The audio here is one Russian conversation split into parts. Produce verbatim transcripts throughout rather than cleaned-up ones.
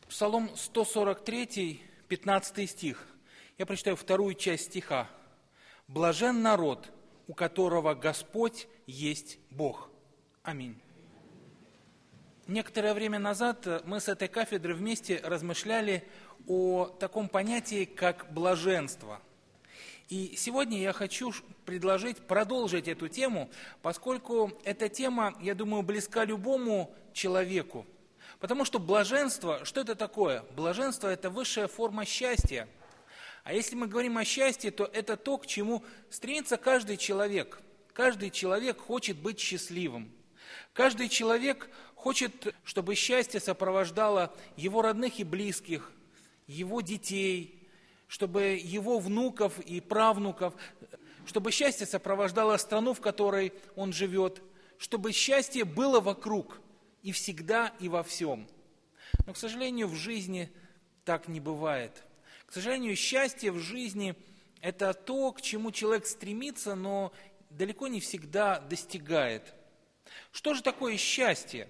Псалом сто сорок три, пятнадцатый стих. Я прочитаю вторую часть стиха. «Блажен народ, у которого Господь есть Бог». Аминь. Некоторое время назад мы с этой кафедры вместе размышляли о таком понятии, как блаженство. И сегодня я хочу предложить продолжить эту тему, поскольку эта тема, я думаю, близка любому человеку. Потому что блаженство, что это такое? Блаженство – это высшая форма счастья. А если мы говорим о счастье, то это то, к чему стремится каждый человек. Каждый человек хочет быть счастливым. Каждый человек хочет, чтобы счастье сопровождало его родных и близких, его детей, чтобы его внуков и правнуков, чтобы счастье сопровождало страну, в которой он живет, чтобы счастье было вокруг. И всегда, и во всем. Но, к сожалению, в жизни так не бывает. К сожалению, счастье в жизни – это то, к чему человек стремится, но далеко не всегда достигает. Что же такое счастье?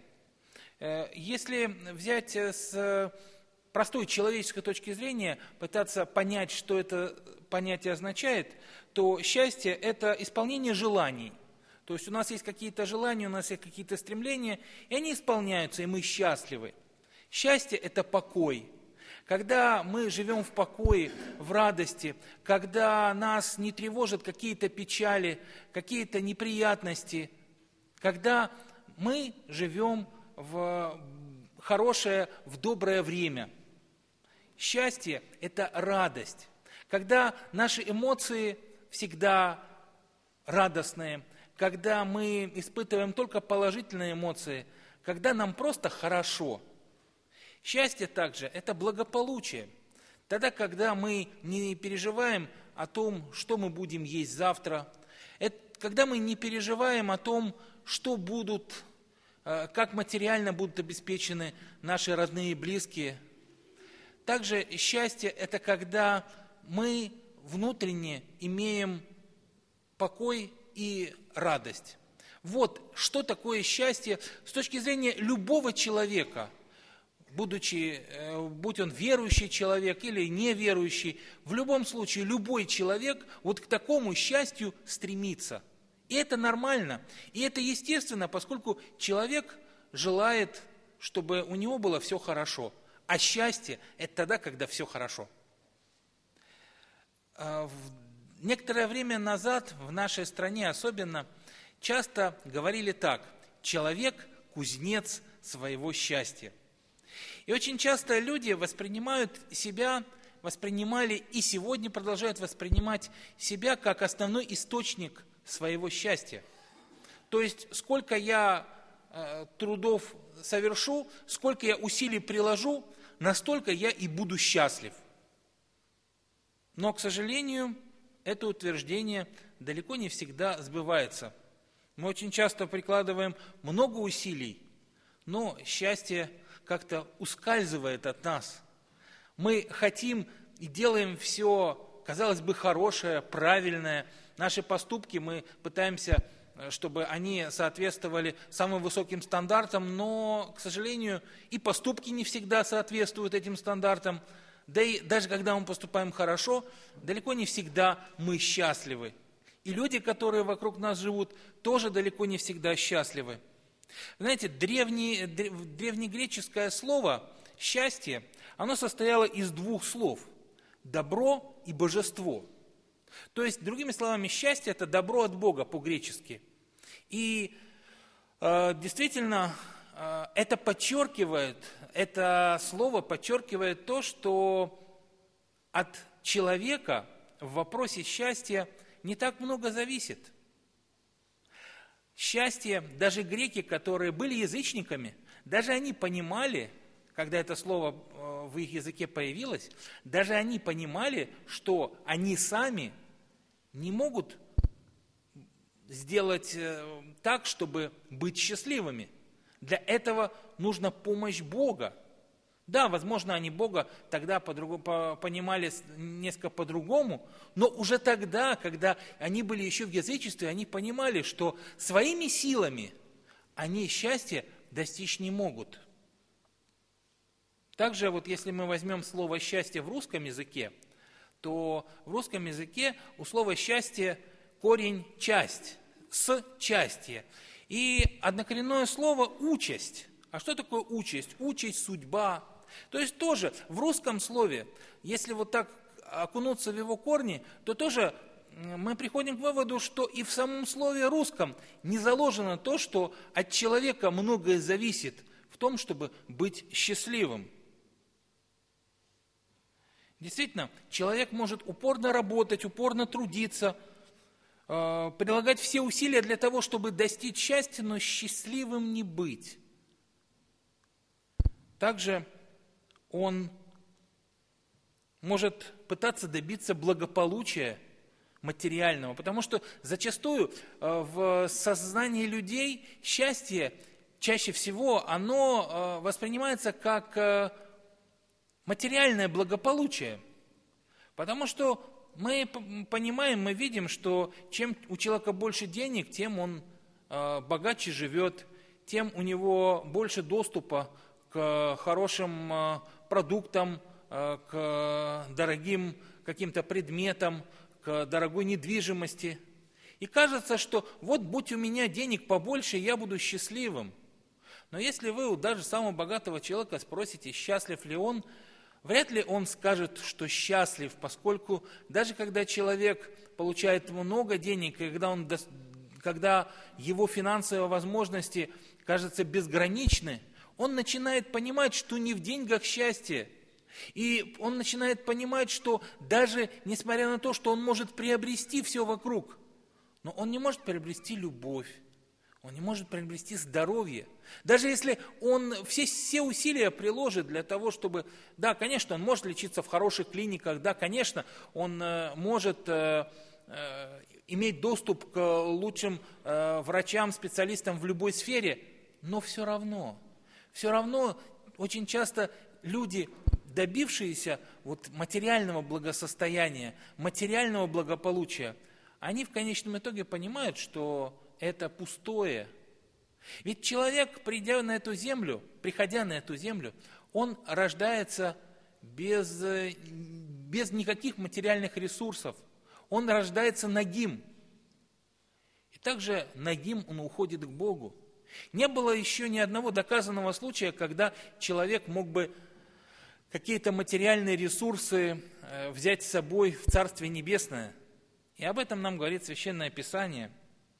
Если взять с простой человеческой точки зрения, пытаться понять, что это понятие означает, то счастье – это исполнение желаний. То есть у нас есть какие-то желания, у нас есть какие-то стремления, и они исполняются, и мы счастливы. Счастье – это покой. Когда мы живем в покое, в радости, когда нас не тревожат какие-то печали, какие-то неприятности, когда мы живем в хорошее, в доброе время. Счастье – это радость. Когда наши эмоции всегда радостные, когда мы испытываем только положительные эмоции, когда нам просто хорошо. Счастье также – это благополучие. Тогда, когда мы не переживаем о том, что мы будем есть завтра, это, когда мы не переживаем о том, что будут, как материально будут обеспечены наши родные и близкие. Также счастье – это когда мы внутренне имеем покой и радость. Вот что такое счастье с точки зрения любого человека, будучи, будь он верующий человек или неверующий, в любом случае любой человек вот к такому счастью стремится. И это нормально, и это естественно, поскольку человек желает, чтобы у него было все хорошо. А счастье – это тогда, когда все хорошо. Некоторое время назад в нашей стране особенно часто говорили так: человек – кузнец своего счастья. И очень часто люди воспринимают себя, воспринимали и сегодня продолжают воспринимать себя как основной источник своего счастья. То есть сколько я э, трудов совершу, сколько я усилий приложу, настолько я и буду счастлив. Но, к сожалению, это утверждение далеко не всегда сбывается. Мы очень часто прикладываем много усилий, но счастье как-то ускальзывает от нас. Мы хотим и делаем все, казалось бы, хорошее, правильное. Наши поступки мы пытаемся, чтобы они соответствовали самым высоким стандартам, но, к сожалению, и поступки не всегда соответствуют этим стандартам. Да и даже когда мы поступаем хорошо, далеко не всегда мы счастливы. И люди, которые вокруг нас живут, тоже далеко не всегда счастливы. Знаете, древнее, древнегреческое слово «счастье», оно состояло из двух слов – «добро» и «божество». То есть, другими словами, счастье – это добро от Бога по-гречески. И э, действительно, э, это подчеркивает, это слово подчеркивает то, что от человека в вопросе счастья не так много зависит. Счастье, даже греки, которые были язычниками, даже они понимали, когда это слово в их языке появилось, даже они понимали, что они сами не могут сделать так, чтобы быть счастливыми. Для этого нужна помощь Бога. Да, возможно, они Бога тогда по- понимали несколько по-другому, но уже тогда, когда они были еще в язычестве, они понимали, что своими силами они счастья достичь не могут. Также вот если мы возьмем слово «счастье» в русском языке, то в русском языке у слова «счастье» корень «часть», «с части». И однокоренное слово «участь». А что такое участь? Участь, судьба. То есть тоже в русском слове, если вот так окунуться в его корни, то тоже мы приходим к выводу, что и в самом слове русском не заложено то, что от человека многое зависит в том, чтобы быть счастливым. Действительно, человек может упорно работать, упорно трудиться, э, прилагать все усилия для того, чтобы достичь счастья, но счастливым не быть. Также он может пытаться добиться благополучия материального, потому что зачастую в сознании людей счастье чаще всего оно воспринимается как материальное благополучие, потому что мы понимаем, мы видим, что чем у человека больше денег, тем он богаче живет, тем у него больше доступа к хорошим продуктам, к дорогим каким-то предметам, к дорогой недвижимости. И кажется, что вот будь у меня денег побольше, я буду счастливым. Но если вы у даже самого богатого человека спросите, счастлив ли он, вряд ли он скажет, что счастлив, поскольку даже когда человек получает много денег, когда, он, когда его финансовые возможности, кажется, безграничны, он начинает понимать, что не в деньгах счастье. И он начинает понимать, что даже несмотря на то, что он может приобрести все вокруг, но он не может приобрести любовь, он не может приобрести здоровье. Даже если он все, все усилия приложит для того, чтобы... Да, конечно, он может лечиться в хороших клиниках, да, конечно, он э, может э, э, иметь доступ к лучшим э, врачам, специалистам в любой сфере, но все равно, все равно очень часто люди, добившиеся вот материального благосостояния, материального благополучия, они в конечном итоге понимают, что это пустое. Ведь человек, придя на эту землю, приходя на эту землю, он рождается без, без никаких материальных ресурсов. Он рождается нагим. И также нагим он уходит к Богу. Не было еще ни одного доказанного случая, когда человек мог бы какие-то материальные ресурсы взять с собой в Царствие Небесное. И об этом нам говорит Священное Писание.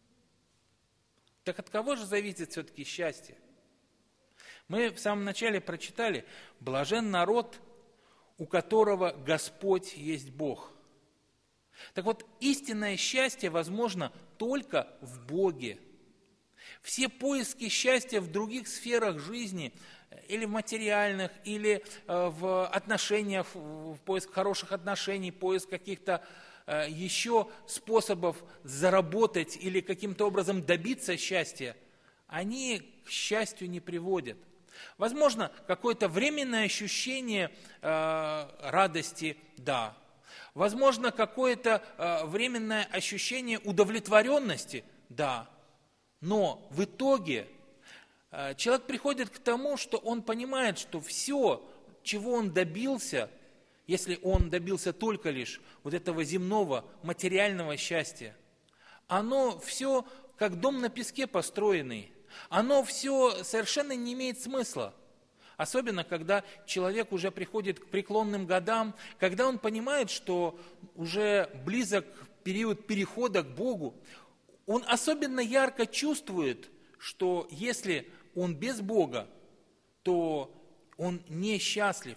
Так от кого же зависит все-таки счастье? Мы в самом начале прочитали: «Блажен народ, у которого Господь есть Бог». Так вот, истинное счастье возможно только в Боге. Все поиски счастья в других сферах жизни, или в материальных, или в отношениях, в поиск хороших отношений, поиск каких-то еще способов заработать или каким-то образом добиться счастья, они к счастью не приводят. Возможно, какое-то временное ощущение э, радости, да. Возможно, какое-то э, временное ощущение удовлетворенности, да. Но в итоге э, человек приходит к тому, что он понимает, что все, чего он добился, если он добился только лишь вот этого земного материального счастья, оно все как дом на песке построенный, оно все совершенно не имеет смысла. Особенно, когда человек уже приходит к преклонным годам, когда он понимает, что уже близок период перехода к Богу, он особенно ярко чувствует, что если он без Бога, то он несчастлив.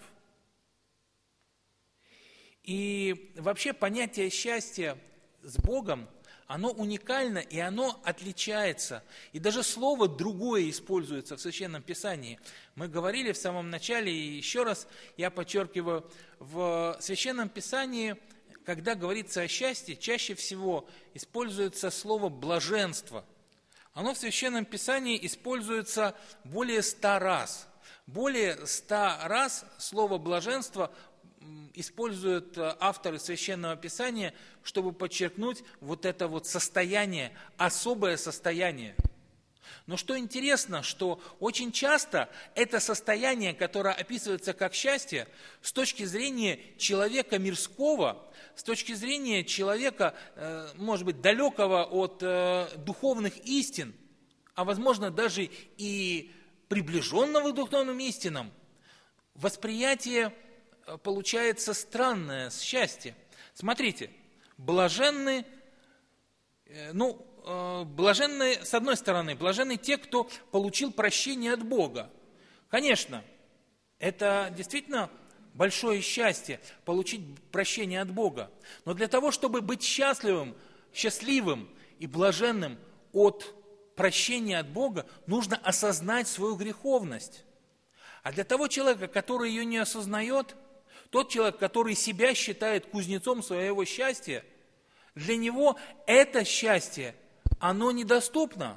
И вообще понятие счастья с Богом, оно уникально и оно отличается. И даже слово другое используется в Священном Писании. Мы говорили в самом начале, и еще раз я подчеркиваю, в Священном Писании, когда говорится о счастье, чаще всего используется слово «блаженство». Оно в Священном Писании используется более ста раз. Более ста раз слово «блаженство» используют авторы Священного Писания, чтобы подчеркнуть вот это вот состояние, особое состояние. Но что интересно, что очень часто это состояние, которое описывается как счастье, с точки зрения человека мирского, с точки зрения человека, может быть, далекого от духовных истин, а возможно даже и приближенного к духовным истинам, восприятие получается странное с счастья. Смотрите, блаженны, ну, блаженны, с одной стороны, блаженны те, кто получил прощение от Бога. Конечно, это действительно большое счастье, получить прощение от Бога. Но для того, чтобы быть счастливым, счастливым и блаженным от прощения от Бога, нужно осознать свою греховность. А для того человека, который ее не осознает, тот человек, который себя считает кузнецом своего счастья, для него это счастье, оно недоступно.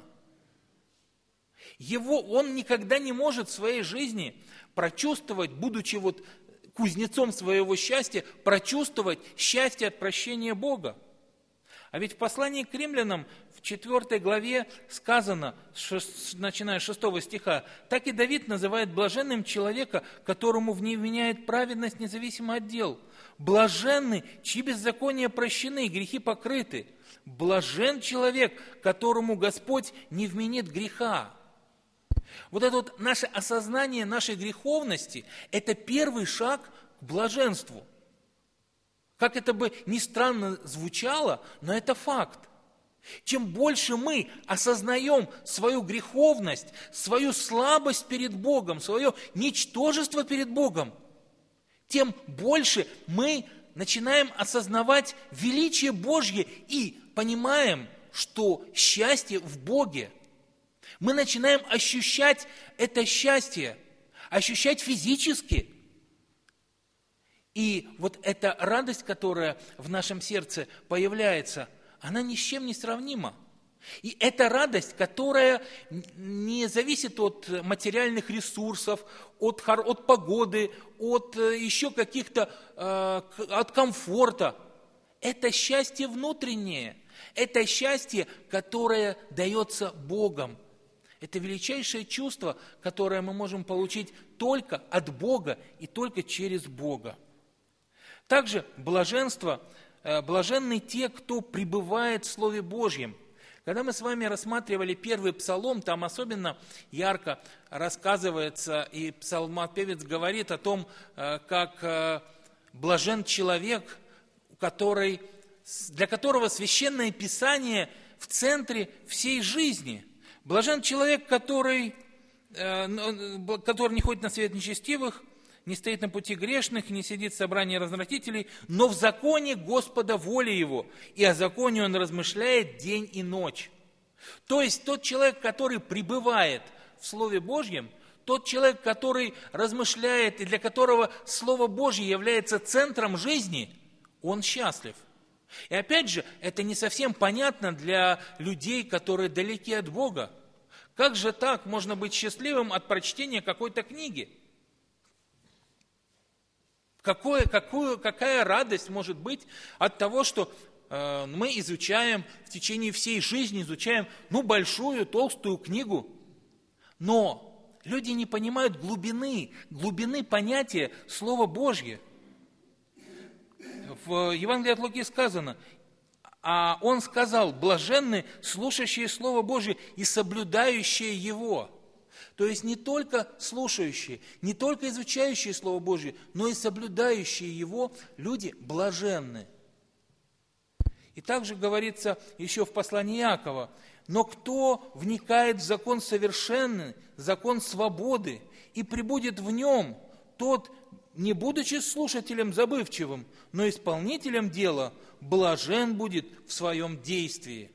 Его, он никогда не может в своей жизни прочувствовать, будучи вот кузнецом своего счастья, прочувствовать счастье от прощения Бога. А ведь в послании к римлянам в четвёртой главе сказано, начиная с шестого стиха, так и Давид называет блаженным человека, которому вменяет праведность независимо от дел. Блаженны, чьи беззакония прощены, грехи покрыты. Блажен человек, которому Господь не вменит греха. Вот это вот наше осознание нашей греховности – это первый шаг к блаженству. Как это бы ни странно звучало, но это факт. Чем больше мы осознаем свою греховность, свою слабость перед Богом, свое ничтожество перед Богом, тем больше мы начинаем осознавать величие Божье и понимаем, что счастье в Боге. Мы начинаем ощущать это счастье, ощущать физически. И вот эта радость, которая в нашем сердце появляется, она ни с чем не сравнима. И это радость, которая не зависит от материальных ресурсов, от, от погоды, от еще каких-то, э, от комфорта. Это счастье внутреннее, это счастье, которое дается Богом. Это величайшее чувство, которое мы можем получить только от Бога и только через Бога. Также блаженство, блаженны те, кто пребывает в Слове Божьем. Когда мы с вами рассматривали первый псалом, там особенно ярко рассказывается, и псалмопевец говорит о том, как блажен человек, который, для которого Священное Писание в центре всей жизни. Блажен человек, который, который не ходит на свет нечестивых, не стоит на пути грешных, не сидит в собрании развратителей, но в законе Господа воля его, и о законе он размышляет день и ночь. То есть тот человек, который пребывает в Слове Божьем, тот человек, который размышляет, и для которого Слово Божье является центром жизни, он счастлив. И опять же, это не совсем понятно для людей, которые далеки от Бога. Как же так можно быть счастливым от прочтения какой-то книги? Какое, какую, какая радость может быть от того, что э, мы изучаем в течение всей жизни, изучаем ну, большую, толстую книгу, но люди не понимают глубины, глубины понятия Слова Божье. В Евангелии от Луки сказано, а он сказал, блаженны слушающие Слово Божье и соблюдающие его. То есть не только слушающие, не только изучающие Слово Божье, но и соблюдающие его люди блаженны. И также говорится еще в послании Иакова, но кто вникает в закон совершенный, закон свободы, и пребудет в нем, тот, не будучи слушателем забывчивым, но исполнителем дела, блажен будет в своем действии.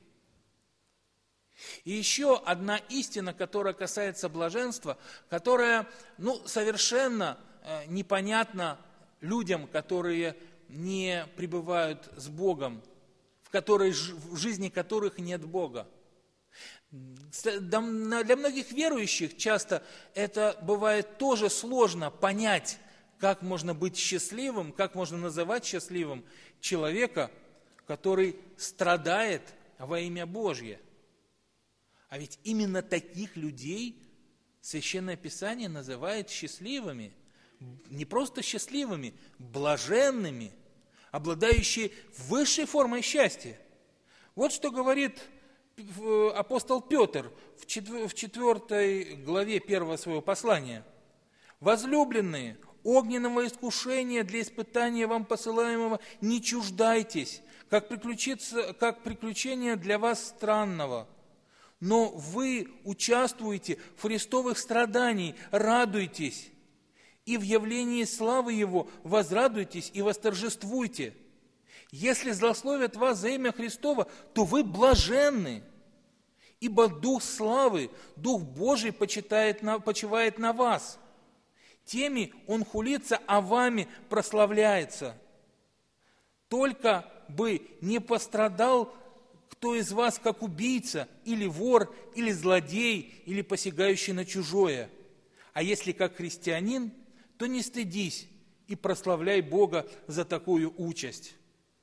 И еще одна истина, которая касается блаженства, которая ну, совершенно э, непонятна людям, которые не пребывают с Богом, в, которой, в жизни которых нет Бога. Для многих верующих часто это бывает тоже сложно понять, как можно быть счастливым, как можно называть счастливым человека, который страдает во имя Божье. А ведь именно таких людей Священное Писание называет счастливыми. Не просто счастливыми, блаженными, обладающие высшей формой счастья. Вот что говорит апостол Петр в четвёртой главе первого своего послания. «Возлюбленные, огненного искушения для испытания вам посылаемого не чуждайтесь, как, как приключение для вас странного. Но вы участвуете в христовых страданиях, радуйтесь, и в явлении славы Его возрадуйтесь и восторжествуйте. Если злословят вас за имя Христово, то вы блаженны, ибо Дух славы, Дух Божий почитает на, почивает на вас. Теми Он хулится, а вами прославляется. Только бы не пострадал кто из вас, как убийца, или вор, или злодей, или посягающий на чужое. А если как христианин, то не стыдись и прославляй Бога за такую участь».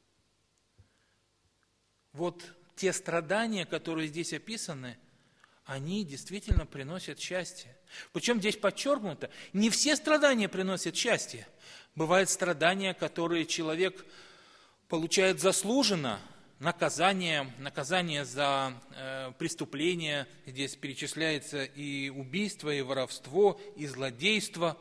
Вот те страдания, которые здесь описаны, они действительно приносят счастье. Причем здесь подчеркнуто, не все страдания приносят счастье. Бывают страдания, которые человек получает заслуженно, наказание, наказание за э, преступление, здесь перечисляется и убийство, и воровство, и злодейство.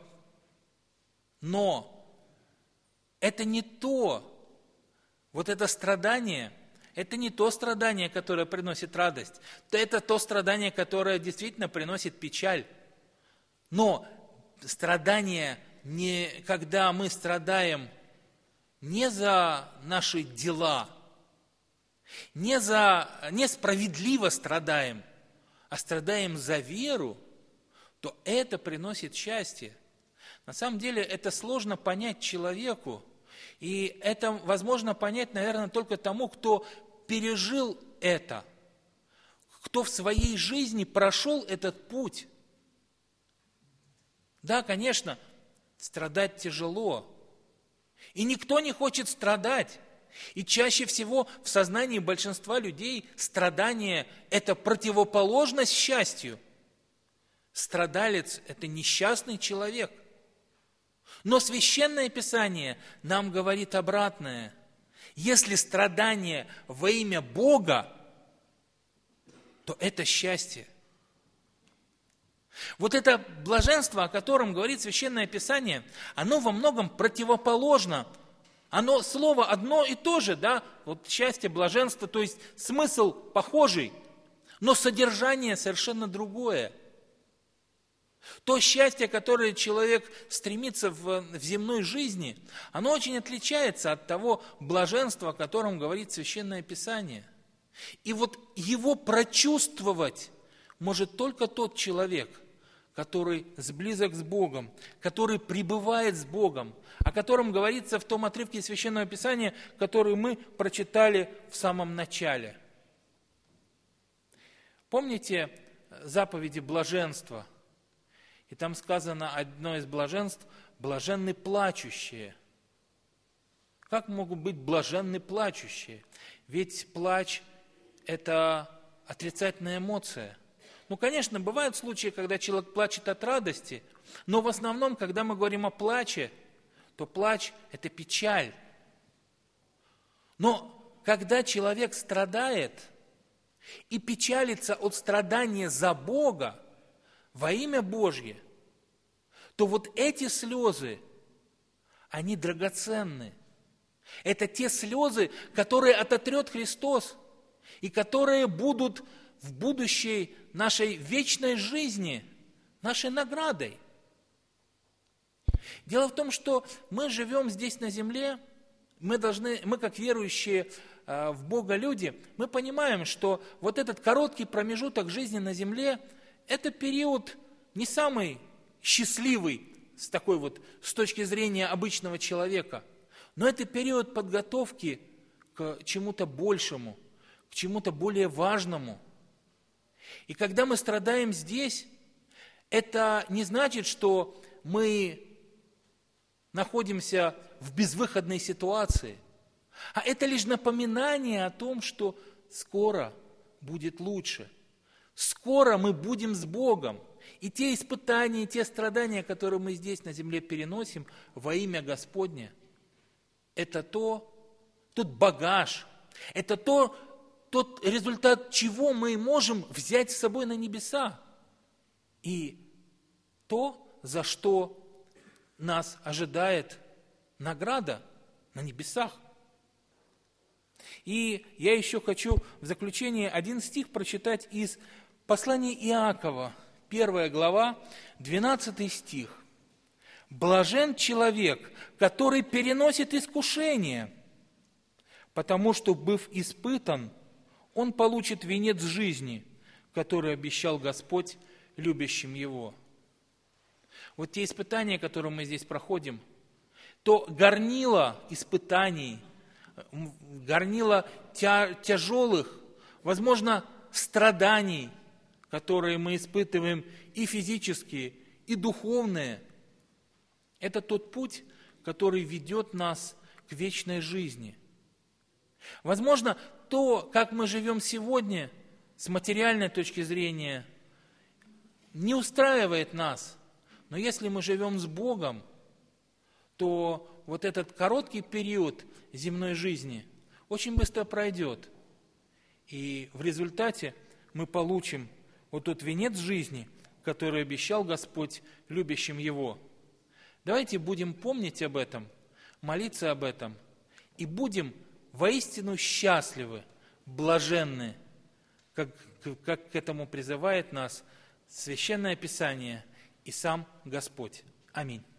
Но это не то, вот это страдание, это не то страдание, которое приносит радость, это то страдание, которое действительно приносит печаль. Но страдание, не, когда мы страдаем не за наши дела, не за, несправедливо страдаем, а страдаем за веру, то это приносит счастье. На самом деле это сложно понять человеку, и это возможно понять, наверное, только тому, кто пережил это, кто в своей жизни прошел этот путь. Да, конечно, страдать тяжело, и никто не хочет страдать. И чаще всего в сознании большинства людей страдание – это противоположность счастью. Страдалец – это несчастный человек. Но Священное Писание нам говорит обратное. Если страдание во имя Бога, то это счастье. Вот это блаженство, о котором говорит Священное Писание, оно во многом противоположно. Оно слово одно и то же, да, вот счастье, блаженство, то есть смысл похожий, но содержание совершенно другое. То счастье, которое человек стремится в, в земной жизни, оно очень отличается от того блаженства, о котором говорит Священное Писание. И вот его прочувствовать может только тот человек, который сблизок с Богом, который пребывает с Богом, о котором говорится в том отрывке Священного Писания, который мы прочитали в самом начале. Помните заповеди блаженства? И там сказано одно из блаженств – блаженны плачущие. Как могут быть блаженны плачущие? Ведь плач – это отрицательная эмоция. Ну, конечно, бывают случаи, когда человек плачет от радости, но в основном, когда мы говорим о плаче, то плач – это печаль. Но когда человек страдает и печалится от страдания за Бога, во имя Божье, то вот эти слезы, они драгоценны. Это те слезы, которые ототрет Христос, и которые будут в будущей нашей вечной жизни нашей наградой. Дело в том, что мы живем здесь на земле, мы должны, мы как верующие э, в Бога люди, мы понимаем, что вот этот короткий промежуток жизни на земле – это период не самый счастливый с такой вот, с точки зрения обычного человека, но это период подготовки к чему-то большему, к чему-то более важному. И когда мы страдаем здесь, это не значит, что мы находимся в безвыходной ситуации, а это лишь напоминание о том, что скоро будет лучше. Скоро мы будем с Богом. И те испытания, и те страдания, которые мы здесь на земле переносим во имя Господне, это то, тот багаж, это то, тот результат, чего мы можем взять с собой на небеса. И то, за что нас ожидает награда на небесах. И я еще хочу в заключение один стих прочитать из послания Иакова, первая глава, двенадцатый стих. «Блажен человек, который переносит искушение, потому что, быв испытан, он получит венец жизни, который обещал Господь любящим его». Вот те испытания, которые мы здесь проходим, то горнило испытаний, горнило тя- тяжелых, возможно, страданий, которые мы испытываем и физические, и духовные, это тот путь, который ведет нас к вечной жизни. Возможно, то, как мы живем сегодня, с материальной точки зрения, не устраивает нас. Но если мы живем с Богом, то вот этот короткий период земной жизни очень быстро пройдет. И в результате мы получим вот тот венец жизни, который обещал Господь любящим Его. Давайте будем помнить об этом, молиться об этом, и будем воистину счастливы, блаженны, как, как к этому призывает нас Священное Писание и сам Господь. Аминь.